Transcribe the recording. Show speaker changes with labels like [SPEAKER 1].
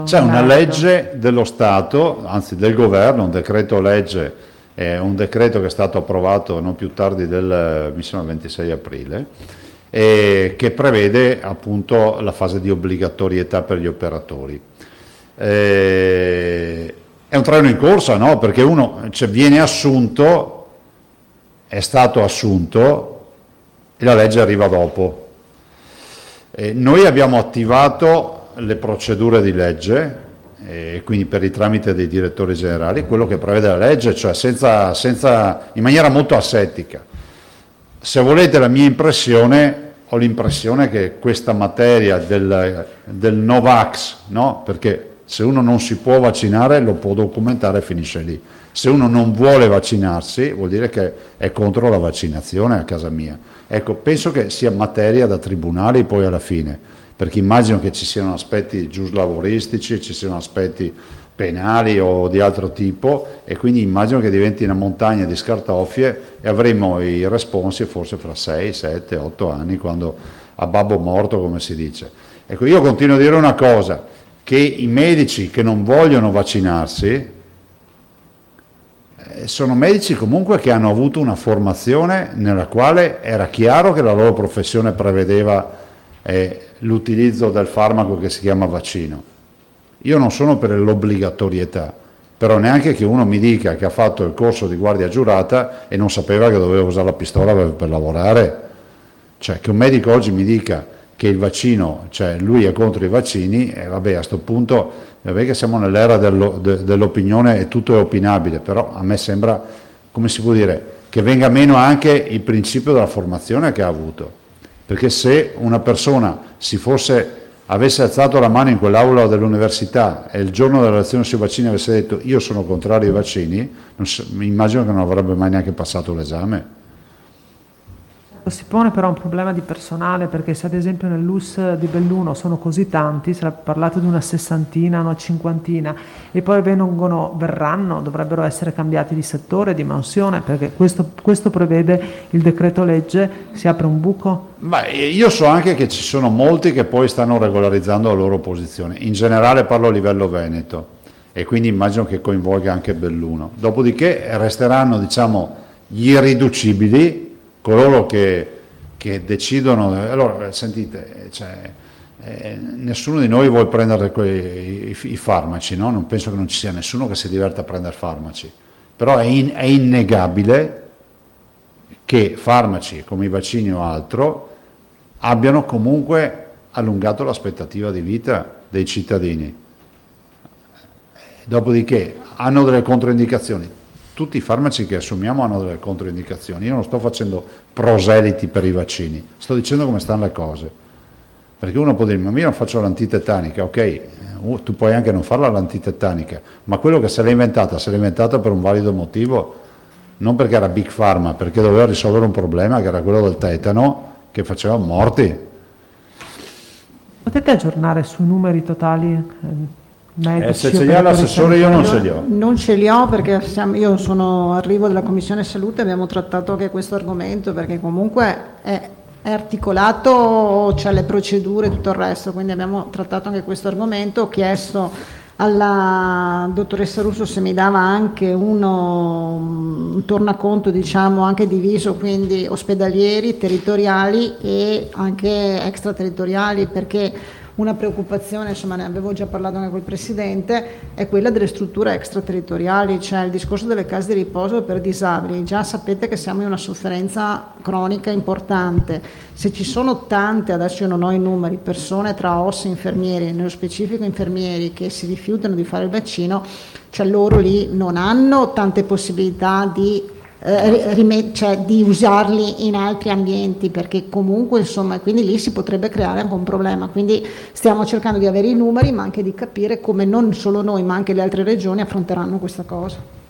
[SPEAKER 1] C'è una legge dello Stato, anzi del governo, un decreto legge, un decreto che è stato approvato non più tardi del, mi sembra, 26 aprile, che prevede appunto la fase di obbligatorietà per gli operatori. È un treno in corsa, no? Perché uno viene assunto, è stato assunto e la legge arriva dopo. Noi abbiamo attivato le procedure di legge, quindi per il tramite dei direttori generali, quello che prevede la legge, cioè in maniera molto asettica. Se volete la mia impressione, ho l'impressione che questa materia del Novax, no? Perché se uno non si può vaccinare lo può documentare e finisce lì. Se uno non vuole vaccinarsi vuol dire che è contro la vaccinazione a casa mia. Ecco, penso che sia materia da tribunali poi alla fine, perché immagino che ci siano aspetti giuslavoristici, ci siano aspetti penali o di altro tipo, e quindi immagino che diventi una montagna di scartoffie e avremo i responsi forse fra 6, 7, 8 anni, quando a babbo morto, come si dice. Ecco, io continuo a dire una cosa, che i medici che non vogliono vaccinarsi sono medici comunque che hanno avuto una formazione nella quale era chiaro che la loro professione prevedeva l'utilizzo del farmaco che si chiama vaccino. Io non sono per l'obbligatorietà, però neanche che uno mi dica che ha fatto il corso di guardia giurata e non sapeva che doveva usare la pistola per lavorare. Cioè, che un medico oggi mi dica che il vaccino, cioè lui è contro i vaccini, e vabbè, a questo punto, vabbè che siamo nell'era dell'opinione e tutto è opinabile, però a me sembra, come si può dire, che venga meno anche il principio della formazione che ha avuto. Perché se una persona avesse alzato la mano in quell'aula dell'università e il giorno della lezione sui vaccini avesse detto io sono contrario ai vaccini, mi immagino che non avrebbe mai neanche passato l'esame.
[SPEAKER 2] Si pone però un problema di personale, perché se ad esempio nell'US di Belluno sono così tanti, si è parlato di una sessantina, una cinquantina, e poi dovrebbero essere cambiati di settore, di mansione, perché questo prevede il decreto legge, si apre un buco?
[SPEAKER 1] Ma io so anche che ci sono molti che poi stanno regolarizzando la loro posizione, in generale parlo a livello veneto, e quindi immagino che coinvolga anche Belluno. Dopodiché resteranno, diciamo, gli irriducibili, coloro che decidono. Allora, sentite, nessuno di noi vuole prendere i farmaci, no? Non penso che non ci sia nessuno che si diverta a prendere farmaci, però è innegabile che farmaci come i vaccini o altro abbiano comunque allungato l'aspettativa di vita dei cittadini. Dopodiché hanno delle controindicazioni. Tutti i farmaci che assumiamo hanno delle controindicazioni. Io non sto facendo proseliti per i vaccini, sto dicendo come stanno le cose. Perché uno può dire, ma io non faccio l'antitetanica, ok, tu puoi anche non farla l'antitetanica, ma quello che se l'è inventata per un valido motivo, non perché era Big Pharma, perché doveva risolvere un problema che era quello del tetano, che faceva morti.
[SPEAKER 2] Potete aggiornare sui numeri totali?
[SPEAKER 1] Se ce li ha l'assessore, io non ce li ho.
[SPEAKER 3] Non ce li ho perché io arrivo dalla Commissione Salute, abbiamo trattato anche questo argomento, perché comunque è articolato, c'è le procedure e tutto il resto, quindi abbiamo trattato anche questo argomento. Ho chiesto alla dottoressa Russo se mi dava anche un tornaconto, diciamo, anche diviso, quindi ospedalieri, territoriali e anche extraterritoriali, perché una preoccupazione, insomma, ne avevo già parlato anche col Presidente, è quella delle strutture extraterritoriali, cioè il discorso delle case di riposo per disabili. Già sapete che siamo in una sofferenza cronica importante. Se ci sono tante, adesso io non ho i numeri, persone tra OSS e infermieri, nello specifico infermieri, che si rifiutano di fare il vaccino, cioè loro lì non hanno tante possibilità di usarli in altri ambienti, perché comunque, insomma, quindi lì si potrebbe creare anche un problema. Quindi stiamo cercando di avere i numeri, ma anche di capire come non solo noi ma anche le altre regioni affronteranno questa cosa.